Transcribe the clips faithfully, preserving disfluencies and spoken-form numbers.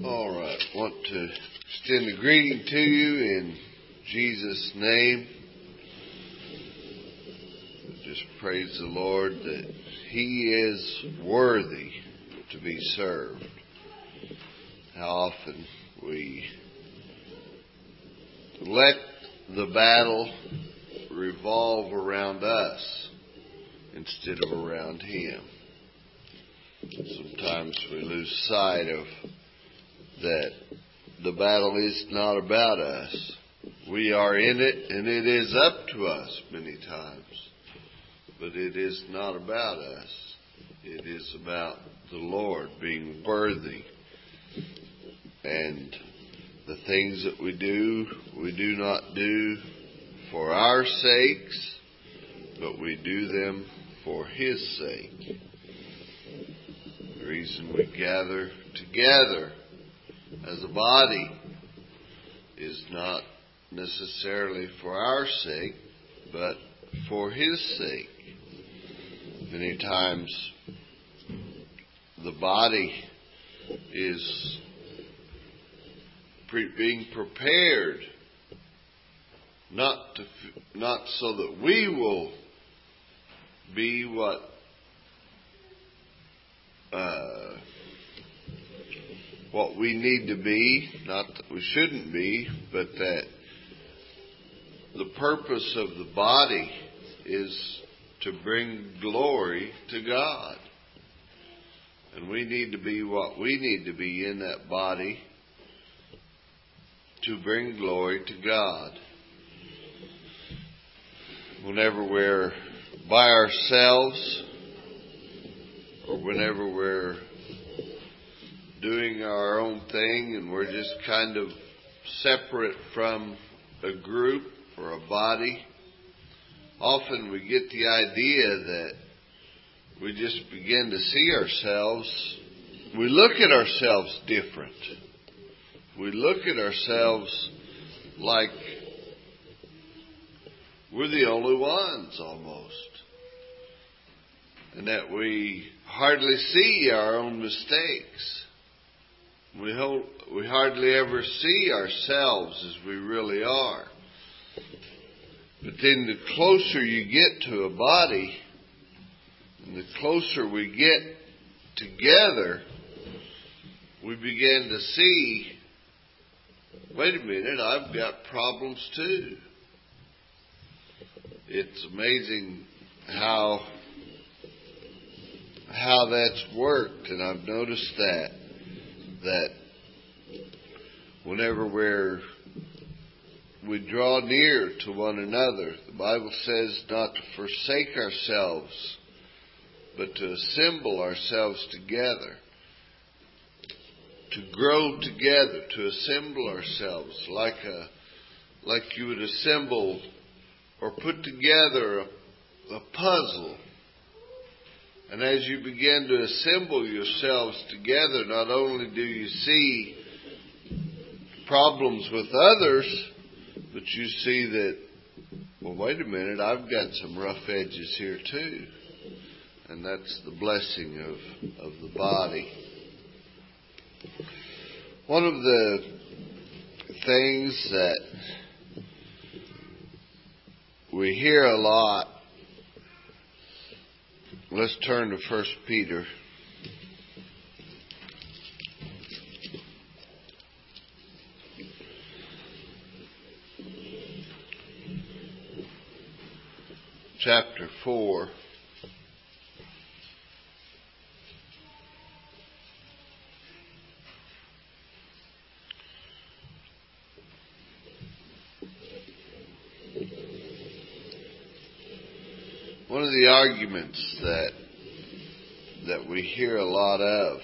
All right. I want to extend a greeting to you in Jesus' name. Just praise the Lord that He is worthy to be served. How often we let the battle revolve around us instead of around Him. Sometimes we lose sight of that the battle is not about us. We are in it, and it is up to us many times. But it is not about us. It is about the Lord being worthy. And the things that we do, we do not do for our sakes, but we do them for His sake. The reason we gather together as a body is not necessarily for our sake, but for His sake. Many times the body is pre- being prepared not to, not so that we will be what uh, what we need to be, not that we shouldn't be, but that the purpose of the body is to bring glory to God. And we need to be what we need to be in that body to bring glory to God. Whenever we're by ourselves, or whenever we're doing our own thing and we're just kind of separate from a group or a body, often we get the idea that we just begin to see ourselves, we look at ourselves different. We look at ourselves like we're the only ones almost. And that we hardly see our own mistakes. We ho- we hardly ever see ourselves as we really are. But then the closer you get to a body, and the closer we get together, we begin to see, wait a minute, I've got problems too. It's amazing how how that's worked, and I've noticed that that whenever we're we draw near to one another, the Bible says not to forsake ourselves, but to assemble ourselves together, to grow together, to assemble ourselves like a like you would assemble or put together a, a puzzle. And as you begin to assemble yourselves together, not only do you see problems with others, but you see that, well, wait a minute, I've got some rough edges here too. And that's the blessing of, of the body. One of the things that we hear a lot, let's turn to First Peter. Chapter four. One of the arguments that that we hear a lot of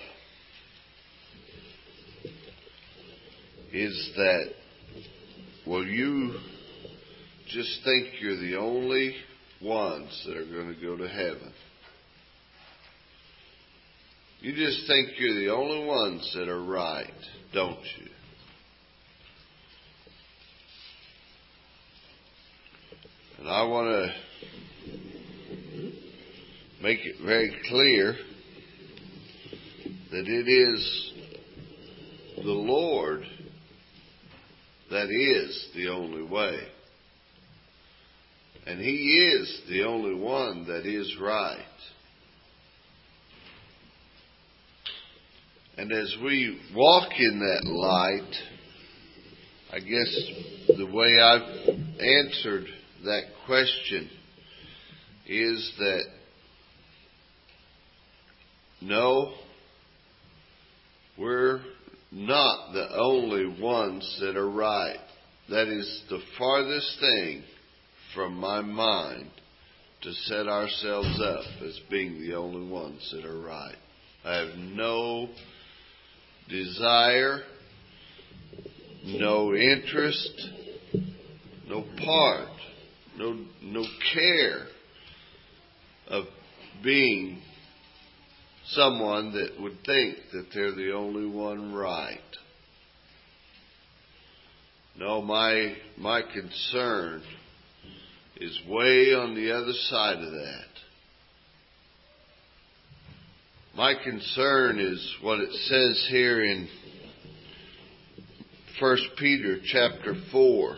is that, well, you just think you're the only ones that are going to go to heaven. You just think you're the only ones that are right, don't you? And I want to make it very clear that it is the Lord that is the only way. And He is the only one that is right. And as we walk in that light, I guess the way I've answered that question is that no, we're not the only ones that are right. That is the farthest thing from my mind to set ourselves up as being the only ones that are right. I have no desire, no interest, no part, no no care of being someone that would think that they're the only one right. No, my my concern is way on the other side of that. My concern is what it says here in First Peter chapter four.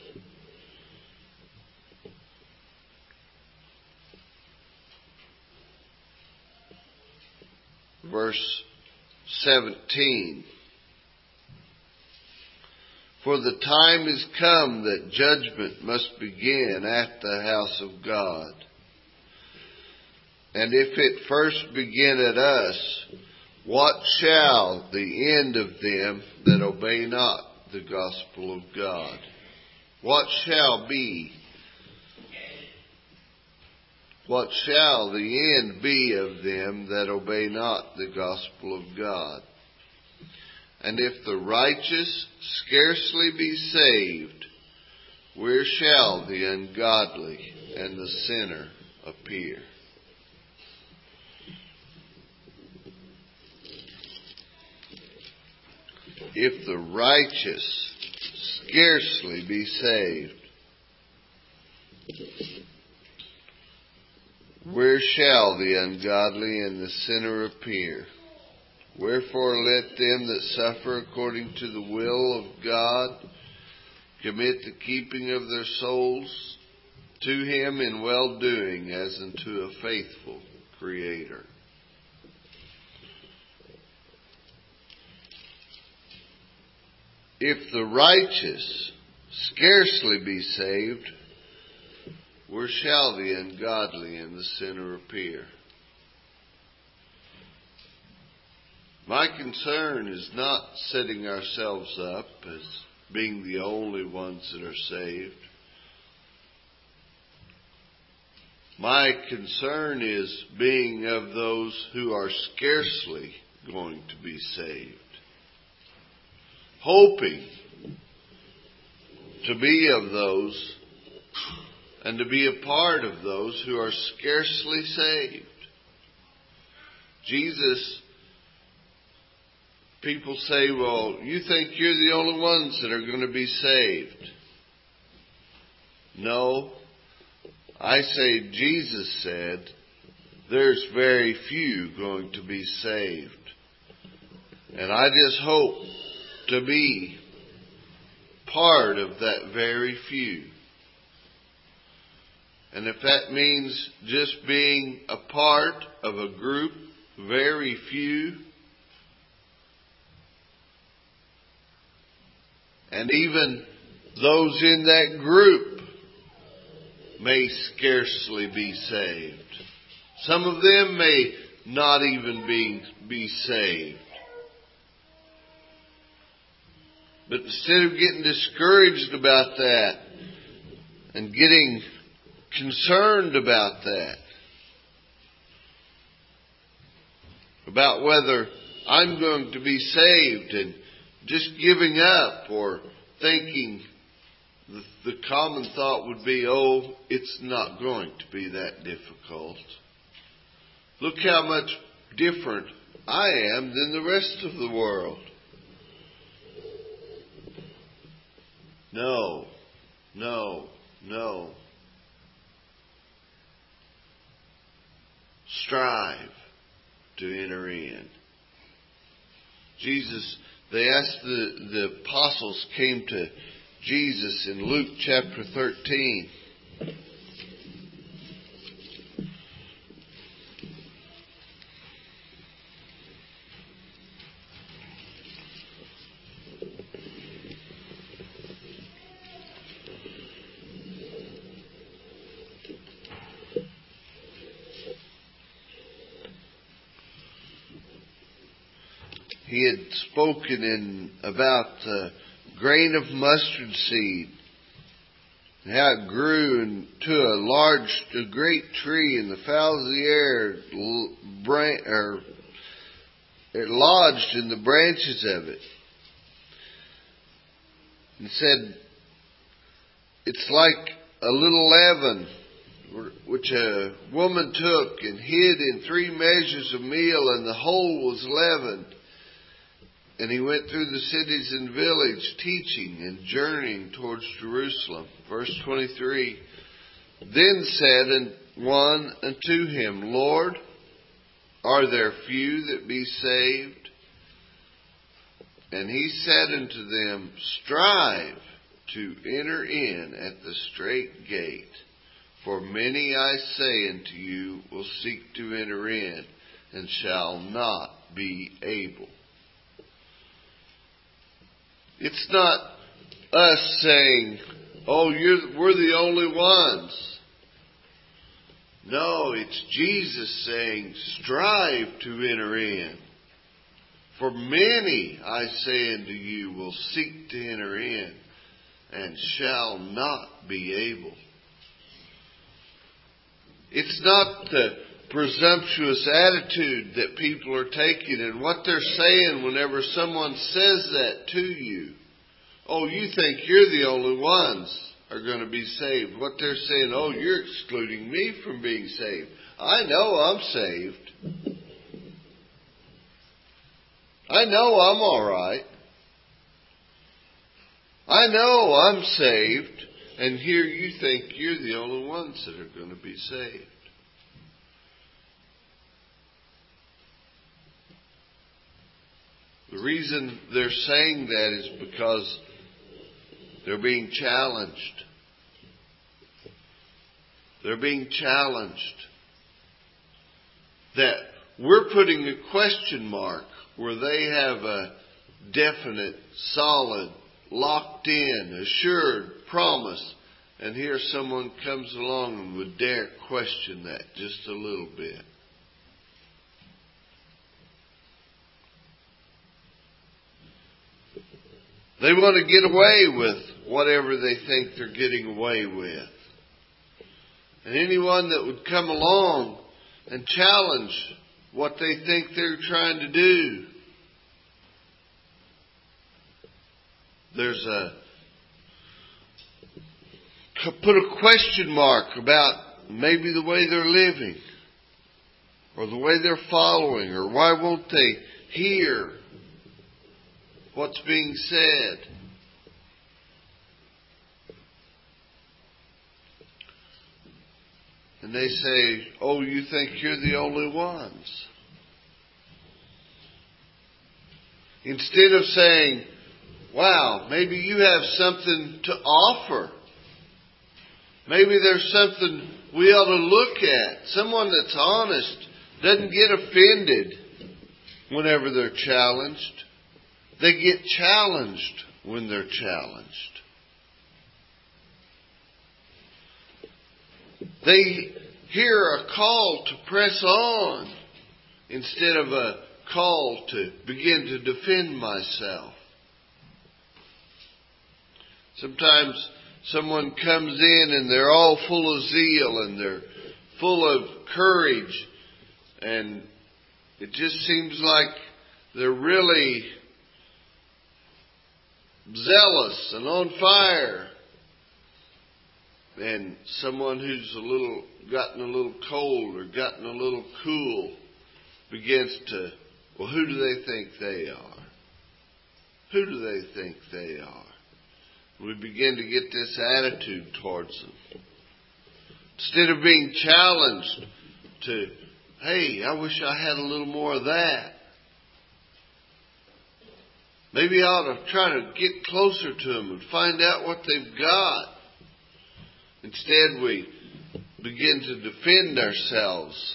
Verse seventeen. For the time is come that judgment must begin at the house of God. And if it first begin at us, what shall the end of them that obey not the gospel of God? What shall be? What shall the end be of them that obey not the gospel of God? And if the righteous scarcely be saved, where shall the ungodly and the sinner appear? If the righteous scarcely be saved, where shall the ungodly and the sinner appear? Wherefore let them that suffer according to the will of God commit the keeping of their souls to Him in well-doing as unto a faithful Creator. If the righteous scarcely be saved, where shall the ungodly and the sinner appear? My concern is not setting ourselves up as being the only ones that are saved. My concern is being of those who are scarcely going to be saved. Hoping to be of those and to be a part of those who are scarcely saved. Jesus, people say, well, you think you're the only ones that are going to be saved. No, I say Jesus said there's very few going to be saved. And I just hope to be part of that very few. And if that means just being a part of a group, very few, and even those in that group may scarcely be saved. Some of them may not even be, be saved. But instead of getting discouraged about that and getting concerned about that, about whether I'm going to be saved and just giving up or thinking the, the common thought would be, oh, it's not going to be that difficult. Look how much different I am than the rest of the world. No, no, no. Strive to enter in. Jesus they asked the, the apostles came to Jesus in Luke chapter thirteen. He had spoken in about the grain of mustard seed, and how it grew into a large, a great tree, and the fowls of the air or it lodged in the branches of it. He said, it's like a little leaven which a woman took and hid in three measures of meal, and the whole was leavened. And he went through the cities and village, teaching and journeying towards Jerusalem. Verse twenty-three, then said one unto him, Lord, are there few that be saved? And he said unto them, strive to enter in at the strait gate. For many, I say unto you, will seek to enter in, and shall not be able. It's not us saying, oh, you're, we're the only ones. No, it's Jesus saying, strive to enter in. For many, I say unto you, will seek to enter in, and shall not be able. It's not the presumptuous attitude that people are taking and what they're saying whenever someone says that to you. Oh, you think you're the only ones are going to be saved. What they're saying, oh, you're excluding me from being saved. I know I'm saved. I know I'm all right. I know I'm saved. And here you think you're the only ones that are going to be saved. The reason they're saying that is because they're being challenged. They're being challenged. That we're putting a question mark where they have a definite, solid, locked in, assured promise. And here someone comes along and would dare question that just a little bit. They want to get away with whatever they think they're getting away with. And anyone that would come along and challenge what they think they're trying to do, there's a put a question mark about maybe the way they're living, or the way they're following, or why won't they hear what's being said. And they say, oh, you think you're the only ones. Instead of saying, wow, maybe you have something to offer. Maybe there's something we ought to look at. Someone that's honest, doesn't get offended whenever they're challenged. They get challenged when they're challenged. They hear a call to press on instead of a call to begin to defend myself. Sometimes someone comes in and they're all full of zeal and they're full of courage, and it just seems like they're really zealous and on fire. And someone who's a little gotten a little cold or gotten a little cool begins to, well, who do they think they are? Who do they think they are? We begin to get this attitude towards them. Instead of being challenged to, hey, I wish I had a little more of that. Maybe I ought to try to get closer to them and find out what they've got. Instead, we begin to defend ourselves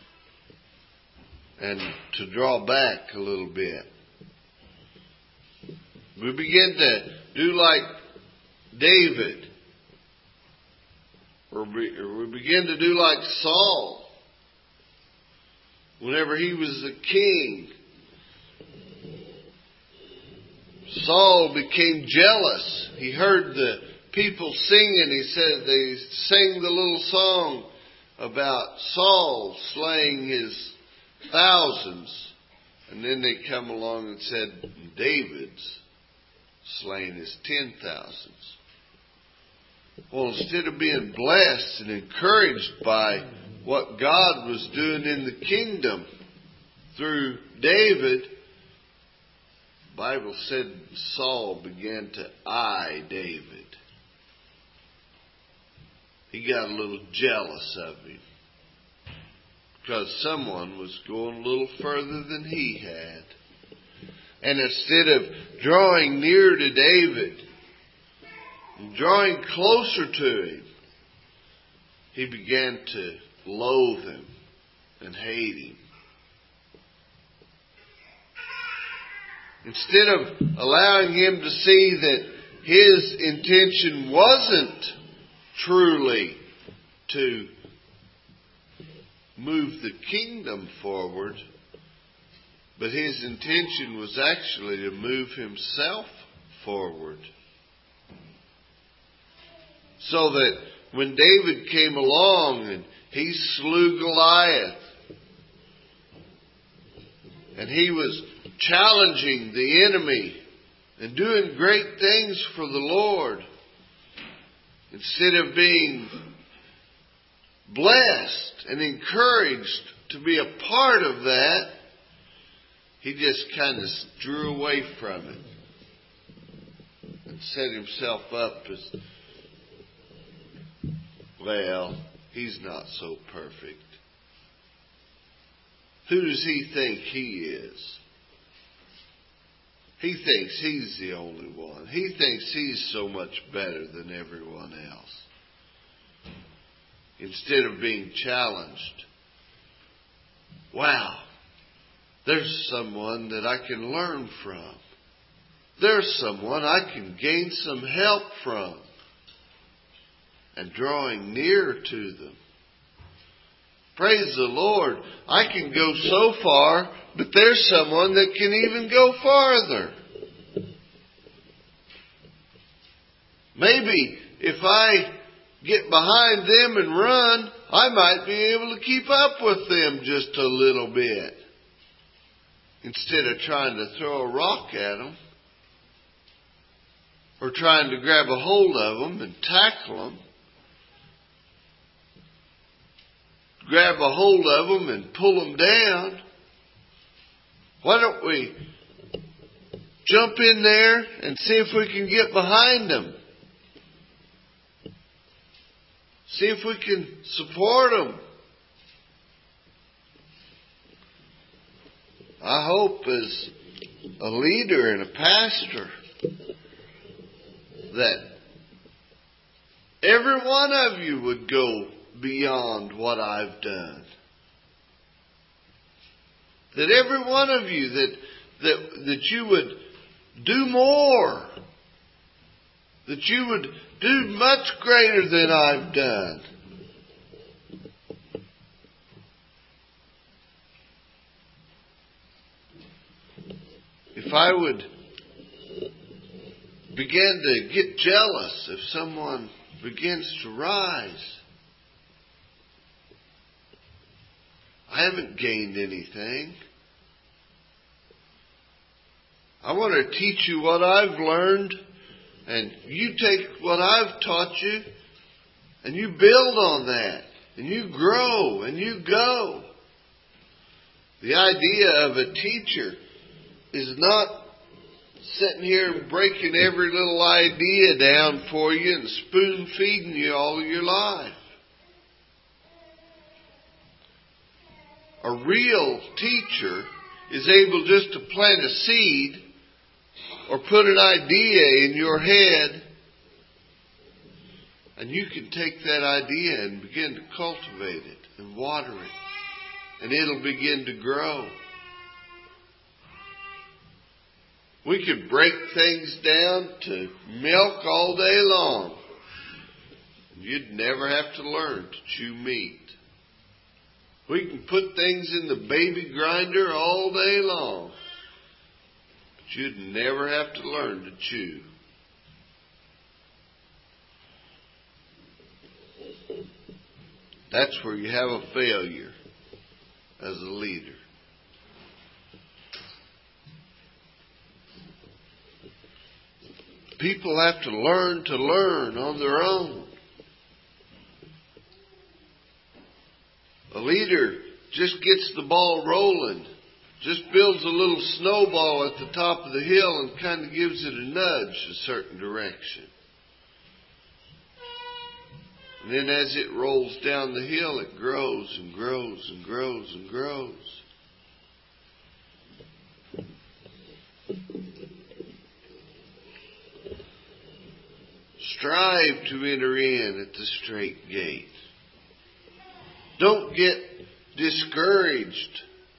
and to draw back a little bit. We begin to do like David, or we begin to do like Saul. Whenever he was the king, Saul became jealous. He heard the people singing. He said they sang the little song about Saul slaying his thousands. And then they come along and said David's slain his ten thousands. Well, instead of being blessed and encouraged by what God was doing in the kingdom through David, the Bible said Saul began to eye David. He got a little jealous of him because someone was going a little further than he had. And instead of drawing near to David, drawing closer to him, he began to loathe him and hate him. Instead of allowing him to see that his intention wasn't truly to move the kingdom forward, but his intention was actually to move himself forward. So that when David came along and he slew Goliath, and he was challenging the enemy and doing great things for the Lord, instead of being blessed and encouraged to be a part of that, he just kind of drew away from it and set himself up as, well, he's not so perfect. Who does he think he is? He thinks he's the only one. He thinks he's so much better than everyone else. Instead of being challenged, wow, there's someone that I can learn from. There's someone I can gain some help from. And drawing near to them. Praise the Lord. I can go so far, but there's someone that can even go farther. Maybe if I get behind them and run, I might be able to keep up with them just a little bit. Instead of trying to throw a rock at them. Or trying to grab a hold of them and tackle them. Grab a hold of them and pull them down. Why don't we jump in there and see if we can get behind them? See if we can support them. I hope as a leader and a pastor that every one of you would go beyond what I've done. That every one of you, that, that, that you would do more. That you would do much greater than I've done. If I would begin to get jealous if someone begins to rise, I haven't gained anything. I want to teach you what I've learned, and you take what I've taught you, and you build on that, and you grow, and you go. The idea of a teacher is not sitting here and breaking every little idea down for you and spoon feeding you all of your life. A real teacher is able just to plant a seed or put an idea in your head, and you can take that idea and begin to cultivate it and water it, and it'll begin to grow. We could break things down to milk all day long. You'd never have to learn to chew meat. We can put things in the baby grinder all day long, but you'd never have to learn to chew. That's where you have a failure as a leader. People have to learn to learn on their own. A leader just gets the ball rolling, just builds a little snowball at the top of the hill and kind of gives it a nudge a certain direction. And then as it rolls down the hill, it grows and grows and grows and grows. Strive to enter in at the strait gate. Don't get discouraged.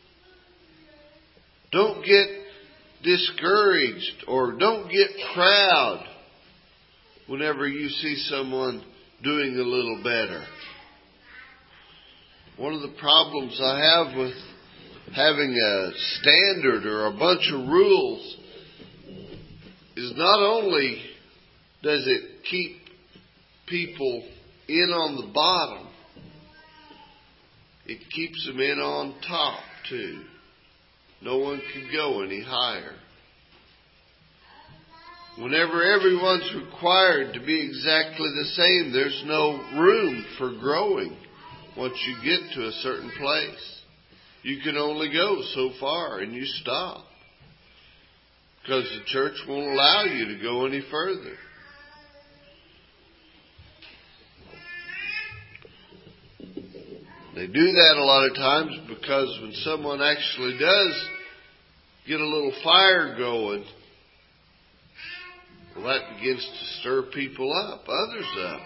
Don't get discouraged or don't get proud whenever you see someone doing a little better. One of the problems I have with having a standard or a bunch of rules is not only does it keep people in on the bottom, it keeps them in on top too. No one can go any higher. Whenever everyone's required to be exactly the same, there's no room for growing once you get to a certain place. You can only go so far and you stop, because the church won't allow you to go any further. They do that a lot of times because when someone actually does get a little fire going, well, that begins to stir people up, others up.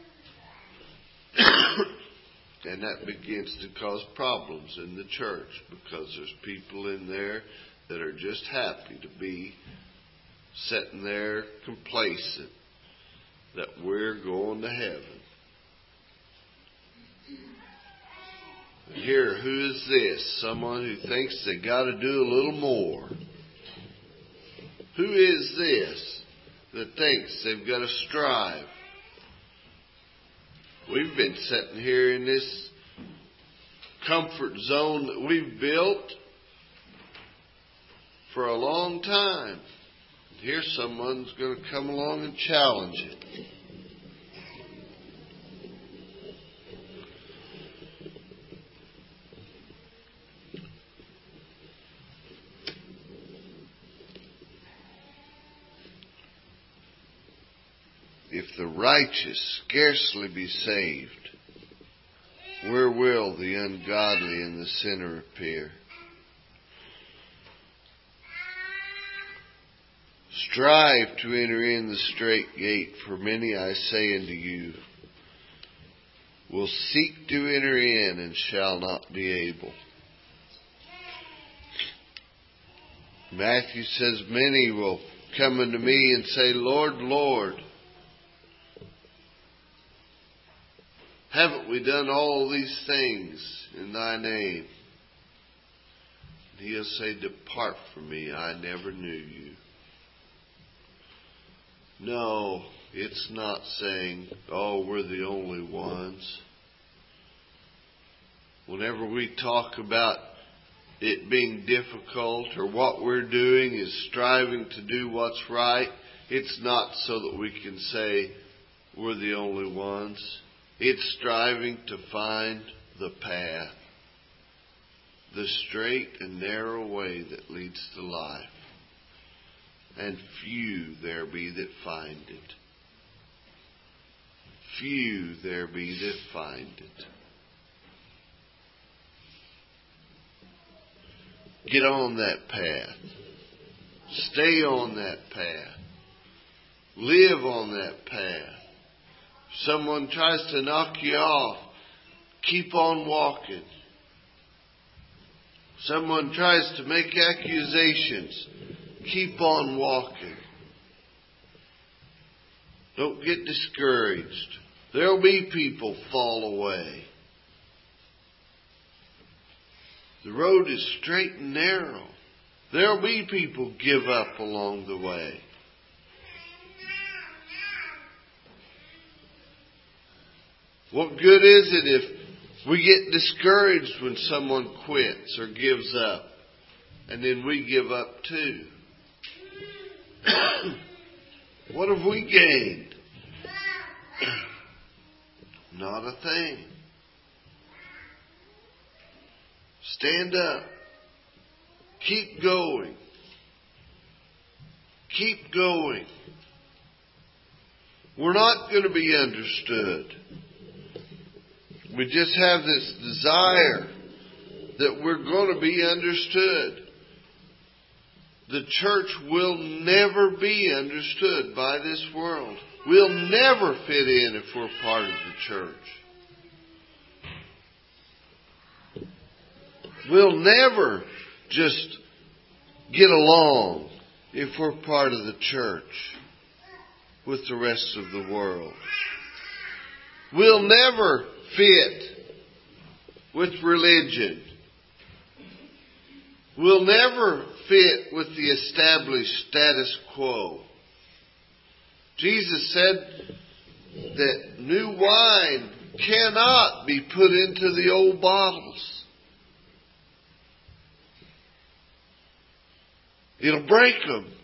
And that begins to cause problems in the church because there's people in there that are just happy to be sitting there complacent that we're going to heaven. Here, who is this? Someone who thinks they got to do a little more. Who is this that thinks they've got to strive? We've been sitting here in this comfort zone that we've built for a long time. Here someone's going to come along and challenge it. If the righteous scarcely be saved, where will the ungodly and the sinner appear? Strive to enter in the strait gate, for many, I say unto you, will seek to enter in and shall not be able. Matthew says, many will come unto me and say, Lord, Lord, haven't we done all these things in thy name? And he'll say, depart from me, I never knew you. No, it's not saying, oh, we're the only ones. Whenever we talk about it being difficult or what we're doing is striving to do what's right, it's not so that we can say we're the only ones. It's striving to find the path, the straight and narrow way that leads to life. And few there be that find it. Few there be that find it. Get on that path. Stay on that path. Live on that path. If someone tries to knock you off, keep on walking. Someone tries to make accusations, keep on walking. Don't get discouraged. There'll be people fall away. The road is straight and narrow. There'll be people give up along the way. What good is it if we get discouraged when someone quits or gives up, and then we give up too? What have we gained? Not a thing. Stand up. Keep going. Keep going. We're not going to be understood. We just have this desire that we're going to be understood. The church will never be understood by this world. We'll never fit in if we're part of the church. We'll never just get along if we're part of the church with the rest of the world. We'll never fit with religion. We'll never fit with the established status quo. Jesus said that new wine cannot be put into the old bottles. It'll break them.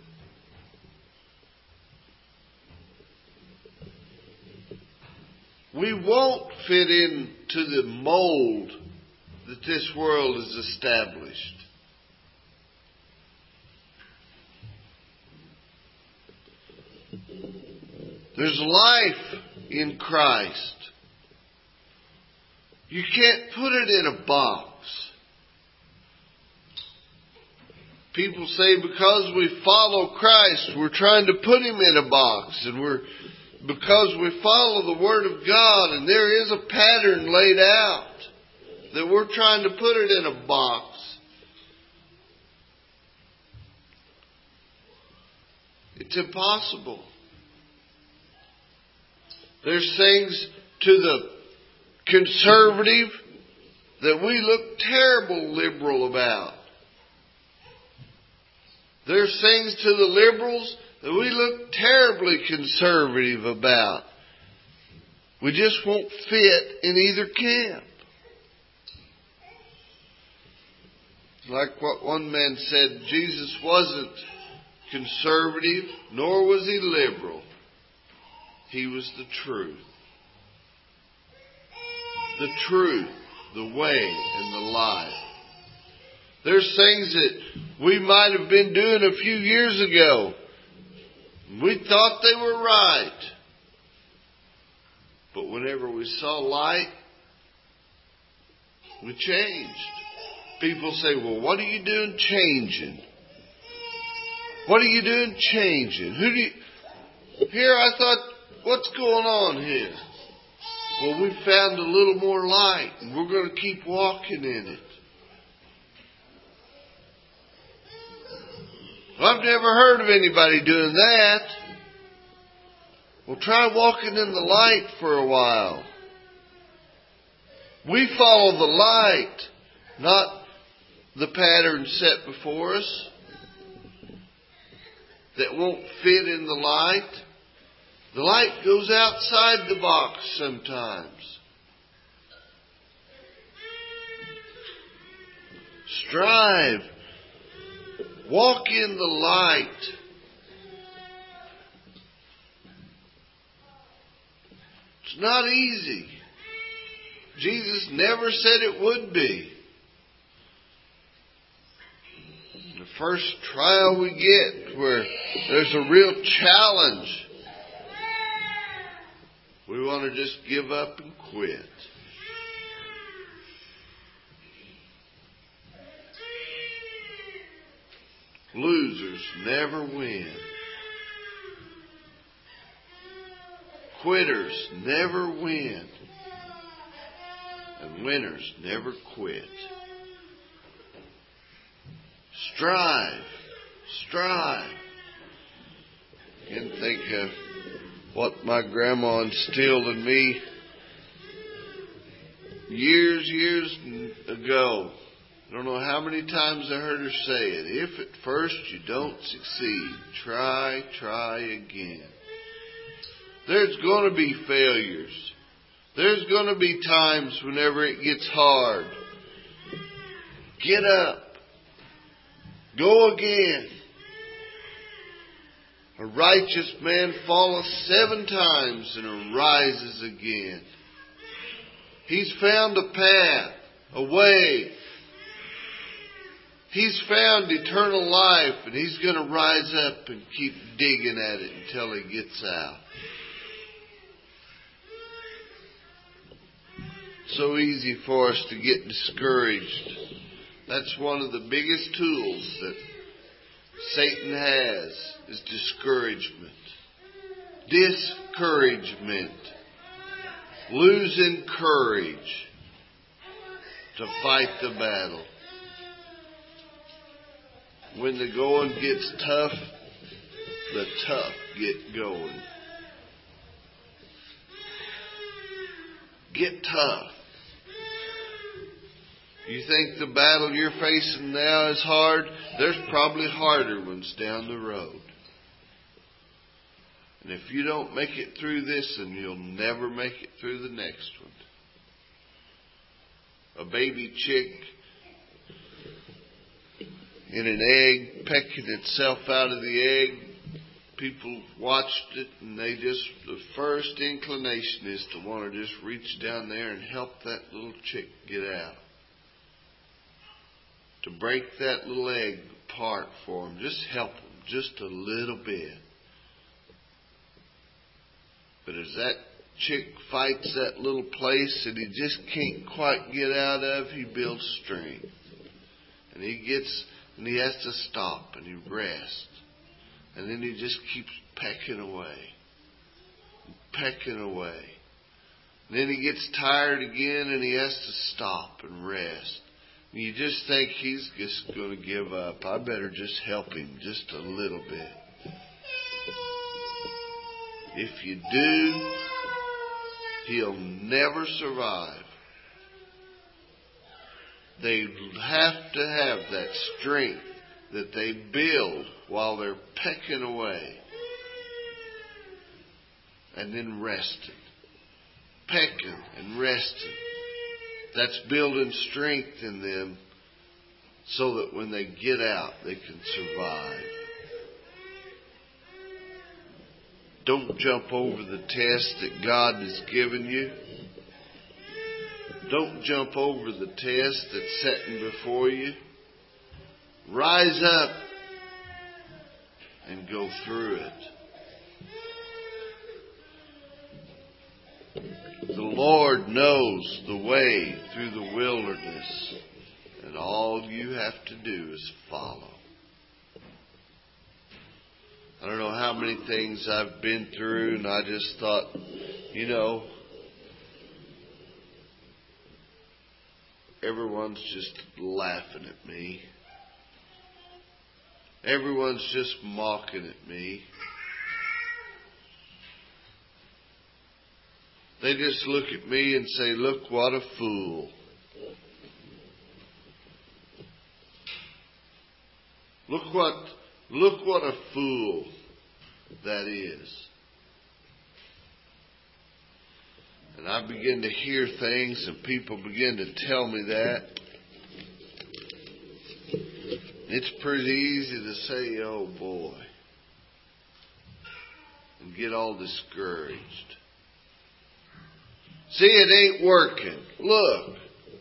We won't fit into the mold that this world has established. There's life in Christ. You can't put it in a box. People say because we follow Christ, we're trying to put Him in a box. And we're because we follow the Word of God, and there is a pattern laid out, that we're trying to put it in a box. It's impossible. There's things to the conservative that we look terrible liberal about. There's things to the liberals that we look terribly conservative about. We just won't fit in either camp. Like what one man said, Jesus wasn't conservative, nor was He liberal. He was the truth. The truth, the way, and the life. There's things that we might have been doing a few years ago. We thought they were right. But whenever we saw light, we changed. People say, well, what are you doing changing? What are you doing changing? Who do you... Here I thought, what's going on here? Well, we found a little more light, and we're going to keep walking in it. Well, I've never heard of anybody doing that. Well, try walking in the light for a while. We follow the light, not the pattern set before us that won't fit in the light. The light goes outside the box sometimes. Strive. Walk in the light. It's not easy. Jesus never said it would be. The first trial we get where there's a real challenge, we want to just give up and quit. Losers never win. Quitters never win. And winners never quit. Strive. Strive. I can think of what my grandma instilled in me years, years ago. I don't know how many times I heard her say it. If at first you don't succeed, try, try again. There's going to be failures. There's going to be times whenever it gets hard. Get up. Go again. A righteous man falleth seven times and arises again. He's found a path, a way. He's found eternal life, and he's going to rise up and keep digging at it until he gets out. So easy for us to get discouraged. That's one of the biggest tools that Satan has, is discouragement. Discouragement. Losing courage to fight the battle. When the going gets tough, the tough get going. Get tough. You think the battle you're facing now is hard? There's probably harder ones down the road. And if you don't make it through this, then you'll never make it through the next one. A baby chick in an egg, pecking itself out of the egg. People watched it, and they just, the first inclination is to want to just reach down there and help that little chick get out. To break that little egg apart for them. Just help them just a little bit. But as that chick fights that little place that he just can't quite get out of, he builds strength. And he gets, and he has to stop and he rests. And then he just keeps pecking away. Pecking away. And then he gets tired again and he has to stop and rest. And you just think he's just going to give up. I better just help him just a little bit. If you do, he'll never survive. They have to have that strength that they build while they're pecking away. And then resting. Pecking and resting. That's building strength in them so that when they get out, they can survive. Don't jump over the test that God has given you. Don't jump over the test that's setting before you. Rise up and go through it. The Lord knows the way through the wilderness, and all you have to do is follow. I don't know how many things I've been through, and I just thought, you know, everyone's just laughing at me. Everyone's just mocking at me. They just look at me and say, look what a fool. Look what, look what a fool that is. And I begin to hear things and people begin to tell me that. It's pretty easy to say, oh boy, and get all discouraged. See, it ain't working. Look.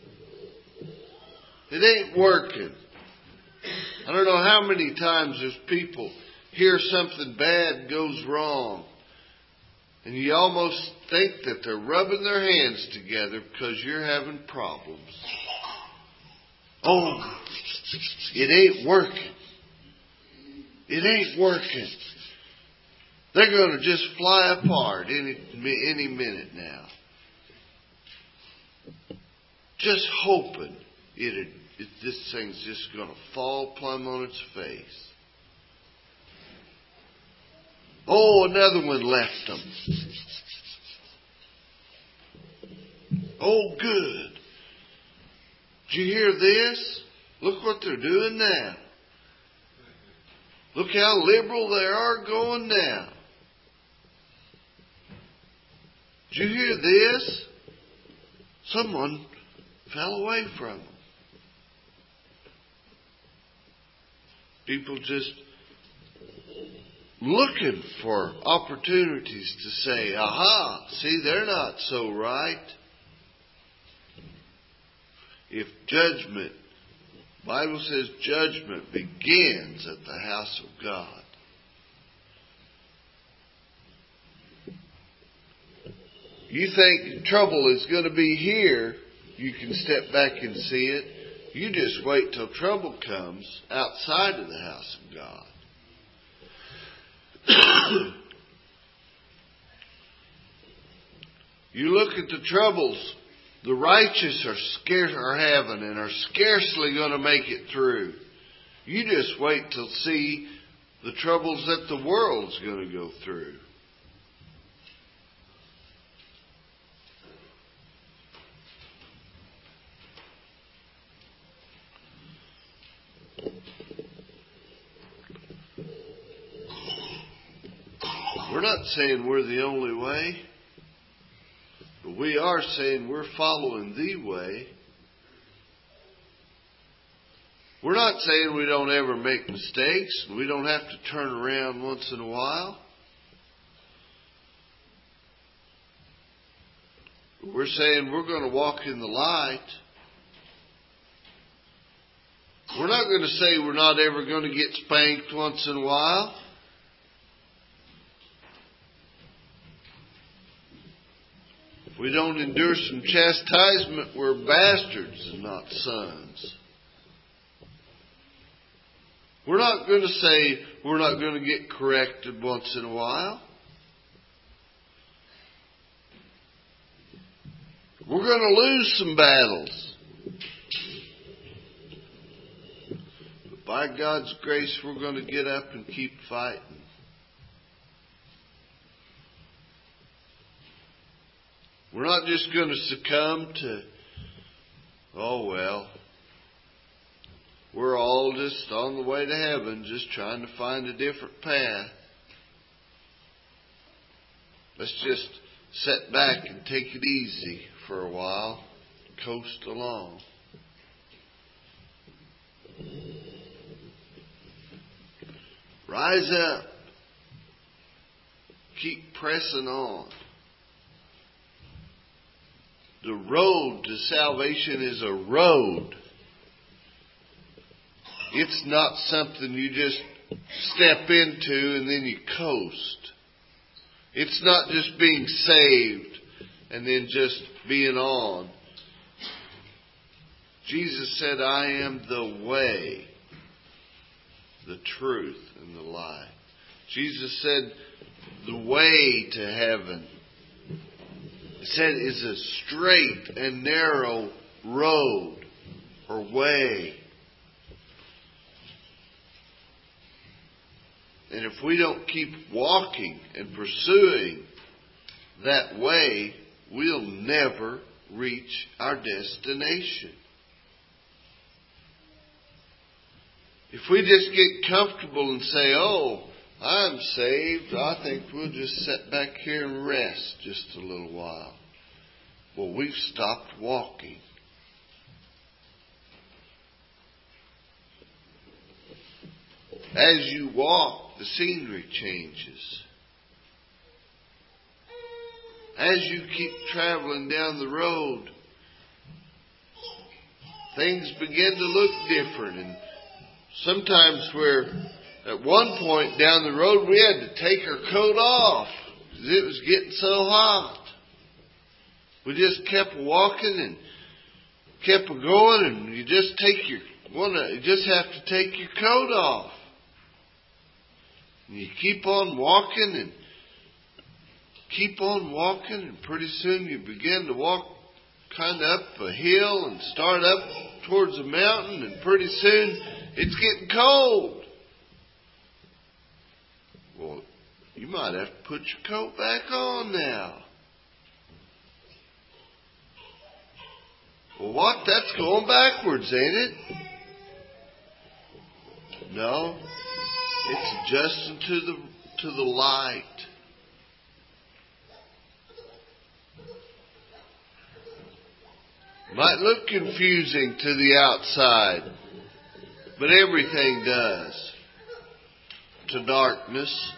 It ain't working. I don't know how many times there's people hear something bad goes wrong. And you almost think that they're rubbing their hands together because you're having problems. Oh, it ain't working. It ain't working. They're going to just fly apart any any minute now. Just hoping it, it this thing's just going to fall plumb on its face. Oh, another one left them. Oh, good. Did you hear this? Look what they're doing now. Look how liberal they are going now. Did you hear this? Someone fell away from them. People just looking for opportunities to say, aha, see, they're not so right. If judgment, the Bible says judgment begins at the house of God. You think trouble is going to be here, you can step back and see it. You just wait till trouble comes outside of the house of God. You look at the troubles the righteous are scarce are having and are scarcely going to make it through. You just wait till see the troubles that the world's going to go through. We're not saying we're the only way, but we are saying we're following the way. We're not saying we don't ever make mistakes. We don't have to turn around once in a while. We're saying we're going to walk in the light. We're not going to say we're not ever going to get spanked once in a while. If we don't endure some chastisement, we're bastards and not sons. We're not going to say we're not going to get corrected once in a while. We're going to lose some battles. But by God's grace, we're going to get up and keep fighting. We're not just going to succumb to, oh well, we're all just on the way to heaven, just trying to find a different path. Let's just sit back and take it easy for a while, coast along. Rise up. Keep pressing on. The road to salvation is a road. It's not something you just step into and then you coast. It's not just being saved and then just being on. Jesus said, I am the way, the truth, and the life. Jesus said, the way to heaven, it said, is a straight and narrow road or way. And if we don't keep walking and pursuing that way, we'll never reach our destination. If we just get comfortable and say, oh, I'm saved, I think we'll just sit back here and rest just a little while. Well, we've stopped walking. As you walk, the scenery changes. As you keep traveling down the road, things begin to look different. And sometimes we're, at one point down the road, we had to take our coat off because it was getting so hot. We just kept walking and kept going, and you just take your, wanna, you just have to take your coat off. And you keep on walking and keep on walking, and pretty soon you begin to walk kind of up a hill and start up towards a mountain, and pretty soon it's getting cold. Well, you might have to put your coat back on now. Well, what? That's going backwards, ain't it? No. It's adjusting to the to the light. Might look confusing to the outside, but everything does to darkness.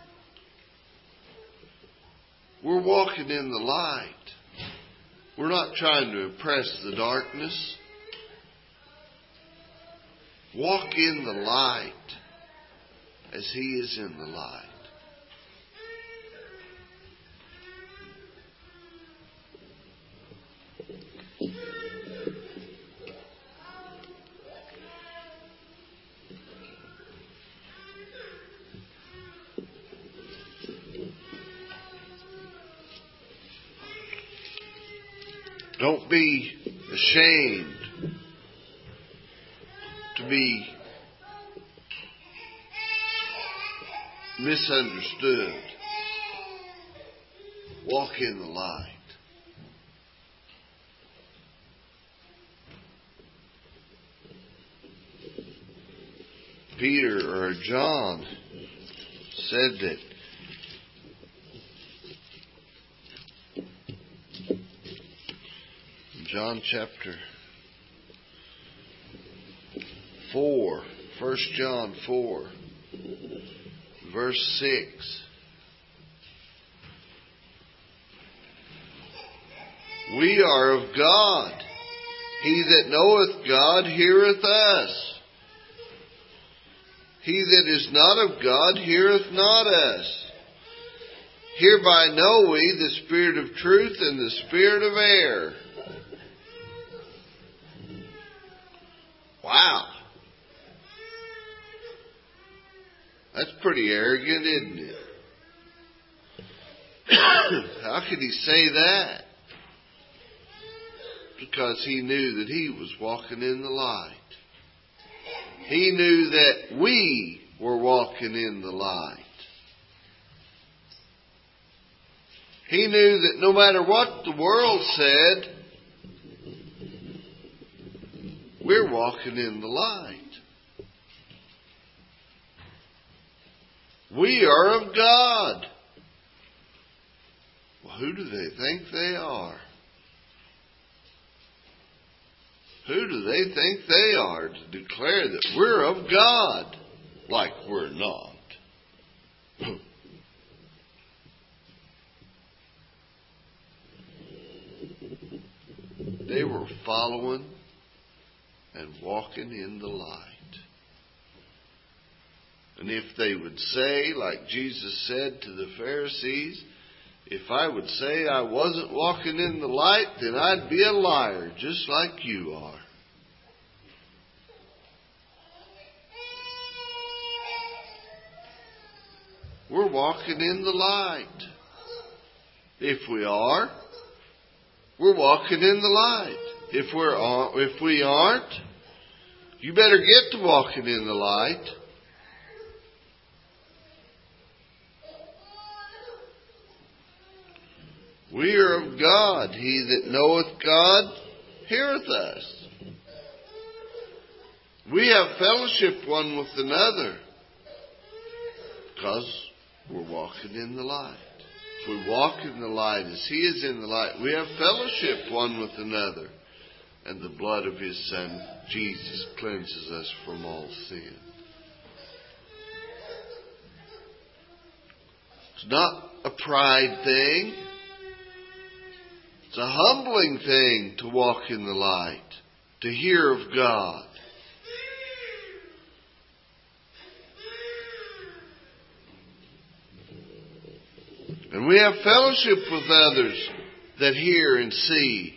We're walking in the light. We're not trying to impress the darkness. Walk in the light as He is in the light. Don't be ashamed to be misunderstood. Walk in the light. Peter or John said that John chapter four, First John four, verse six. We are of God. He that knoweth God heareth us. He that is not of God heareth not us. Hereby know we the spirit of truth and the spirit of error. Wow. That's pretty arrogant, isn't it? How could he say that? Because he knew that he was walking in the light. He knew that we were walking in the light. He knew that no matter what the world said, we're walking in the light. We are of God. Well, who do they think they are? Who do they think they are to declare that we're of God like we're not? They were following and walking in the light. And if they would say, like Jesus said to the Pharisees, if I would say I wasn't walking in the light, then I'd be a liar, just like you are. We're walking in the light. If we are, we're walking in the light. If we're if we aren't, you better get to walking in the light. We are of God. He that knoweth God heareth us. We have fellowship one with another because we're walking in the light. If we walk in the light as He is in the light, we have fellowship one with another. And the blood of His Son, Jesus, cleanses us from all sin. It's not a pride thing. It's a humbling thing to walk in the light, to hear of God. And we have fellowship with others that hear and see.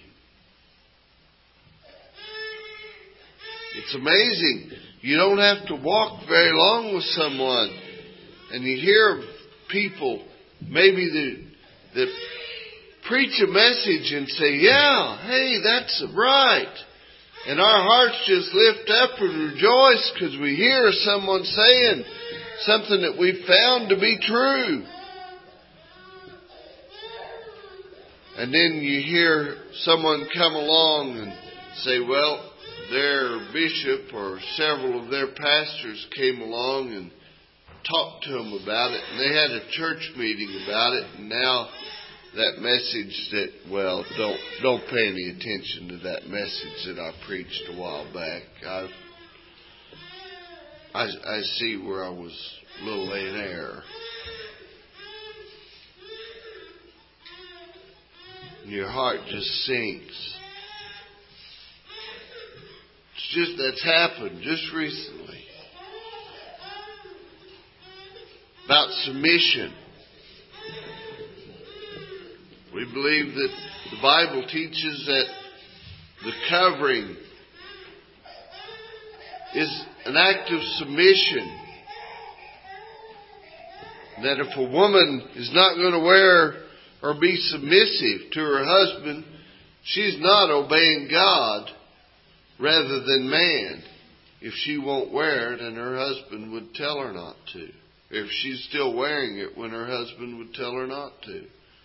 It's amazing. You don't have to walk very long with someone And you hear people maybe that, that preach a message and say, yeah, hey, that's right. And our hearts just lift up and rejoice because we hear someone saying something that we found to be true. And then you hear someone come along and say, well, their bishop or several of their pastors came along and talked to them about it. And they had a church meeting about it. And now that message that, well, don't don't pay any attention to that message that I preached a while back. I I, I see where I was a little in error. And your heart just sinks. It's just that's happened just recently. About submission. We believe that the Bible teaches that the covering is an act of submission. That if a woman is not going to wear or be submissive to her husband, she's not obeying God rather than man. If she won't wear it and her husband would tell her not to. If she's still wearing it when her husband would tell her not to.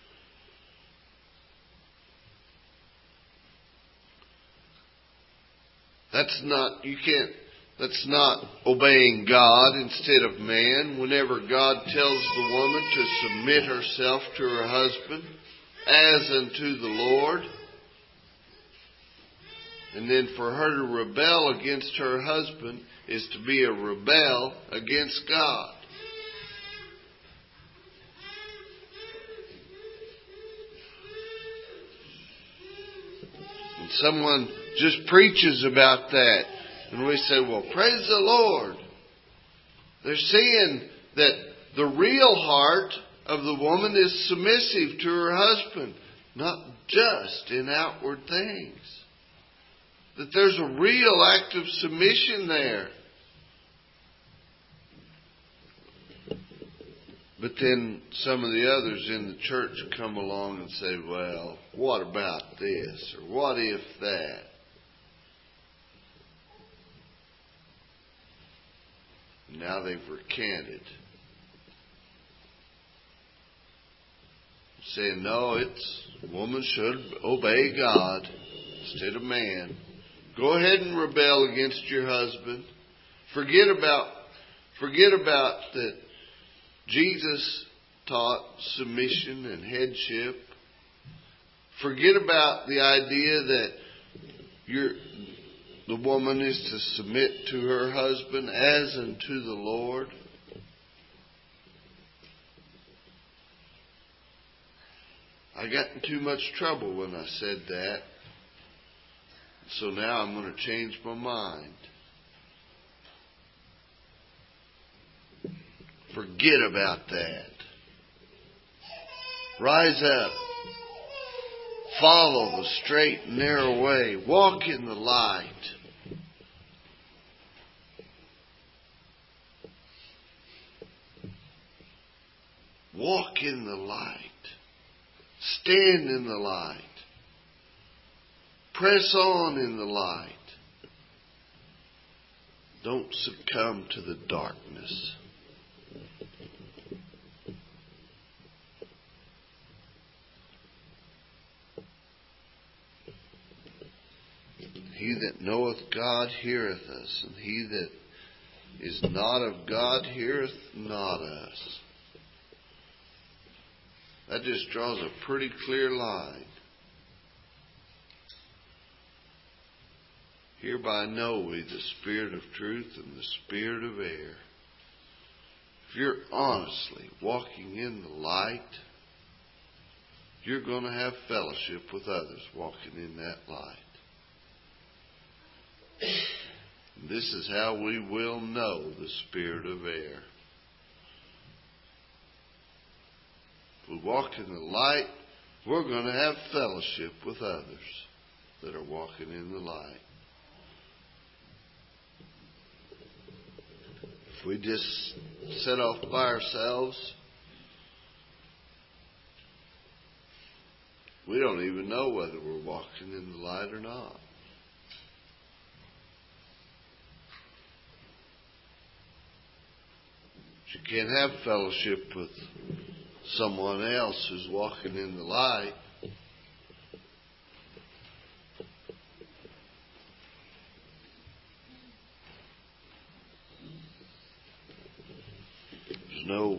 That's not, you can't, that's not obeying God instead of man. Whenever God tells the woman to submit herself to her husband as unto the Lord, and then for her to rebel against her husband is to be a rebel against God. And someone just preaches about that. And we say, well, praise the Lord. They're saying that the real heart of the woman is submissive to her husband, not just in outward things. That there's a real act of submission there. But then some of the others in the church come along and say, well, what about this? Or what if that? Now they've recanted. Saying, no, it's woman should obey God instead of man. Go ahead and rebel against your husband. Forget about, forget about that Jesus taught submission and headship. Forget about the idea that you're, the woman is to submit to her husband as unto the Lord. I got in too much trouble when I said that. So now I'm going to change my mind. Forget about that. Rise up. Follow the straight and narrow way. Walk in the light. Walk in the light. Stand in the light. Press on in the light. Don't succumb to the darkness. He that knoweth God heareth us, and he that is not of God heareth not us. That just draws a pretty clear line. Hereby know we the spirit of truth and the spirit of error. If you're honestly walking in the light, you're going to have fellowship with others walking in that light. And this is how we will know the spirit of error. If we walk in the light, we're going to have fellowship with others that are walking in the light. If we just set off by ourselves. We don't even know whether we're walking in the light or not. You can't have fellowship with someone else who's walking in the light. There's no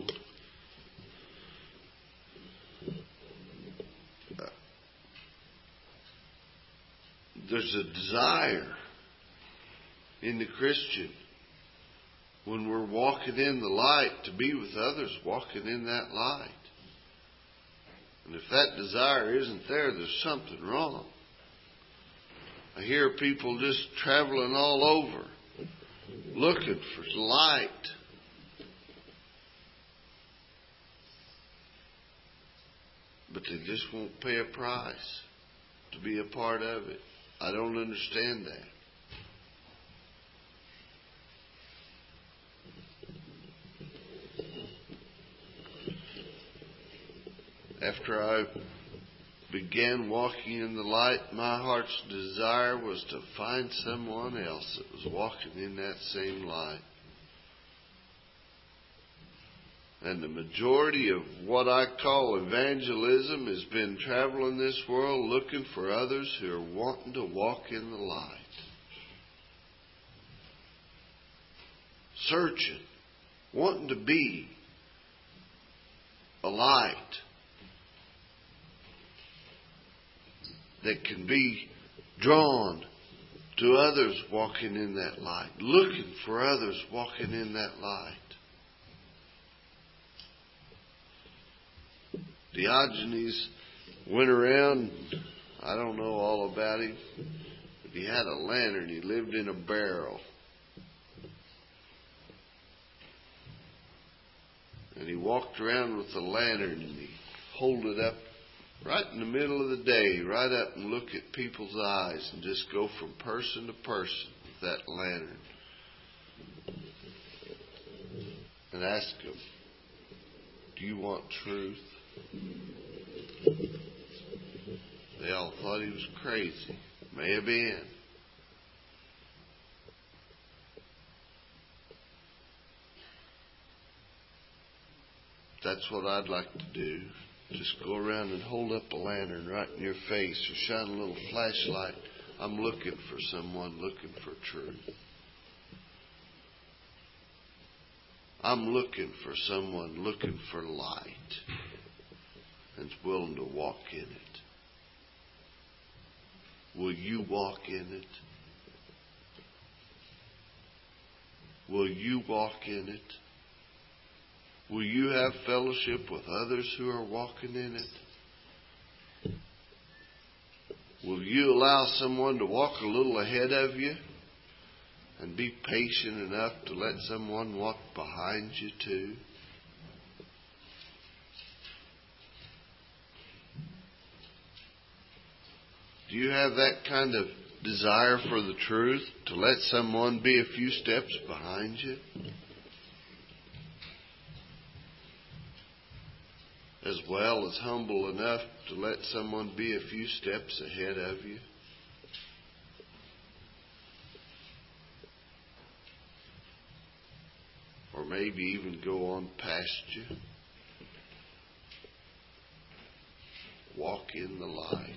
uh, there's a desire in the Christian when we're walking in the light to be with others walking in that light. And if that desire isn't there, there's something wrong. I hear people just traveling all over looking for light. But they just won't pay a price to be a part of it. I don't understand that. After I began walking in the light, my heart's desire was to find someone else that was walking in that same light. And the majority of what I call evangelism has been traveling this world looking for others who are wanting to walk in the light. Searching, wanting to be a light that can be drawn to others walking in that light, looking for others walking in that light. Diogenes went around, I don't know all about him, but he had a lantern. He lived in a barrel. And he walked around with the lantern and he hold it up right in the middle of the day, right up and look at people's eyes and just go from person to person with that lantern. And ask them, do you want truth? They all thought he was crazy. May have been. That's what I'd like to do. Just go around and hold up a lantern right in your face or shine a little flashlight. I'm looking for someone looking for truth. I'm looking for someone looking for light and willing to walk in it. Will you walk in it? Will you walk in it? Will you have fellowship with others who are walking in it? Will you allow someone to walk a little ahead of you and be patient enough to let someone walk behind you too? Do you have that kind of desire for the truth to let someone be a few steps behind you? As well as humble enough to let someone be a few steps ahead of you? Or maybe even go on past you? Walk in the light.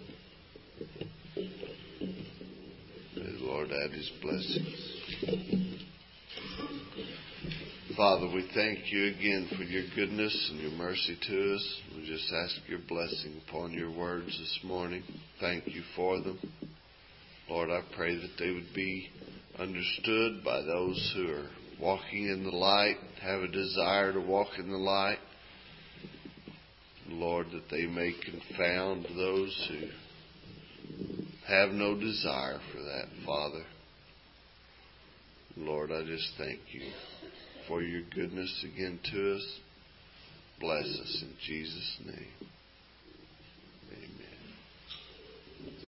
May the Lord add His blessings. Father, we thank you again for your goodness and your mercy to us. We just ask your blessing upon your words this morning. Thank you for them. Lord, I pray that they would be understood by those who are walking in the light, have a desire to walk in the light. Lord, that they may confound those who have no desire for that, Father. Lord, I just thank you for your goodness again to us. Bless us in Jesus' name.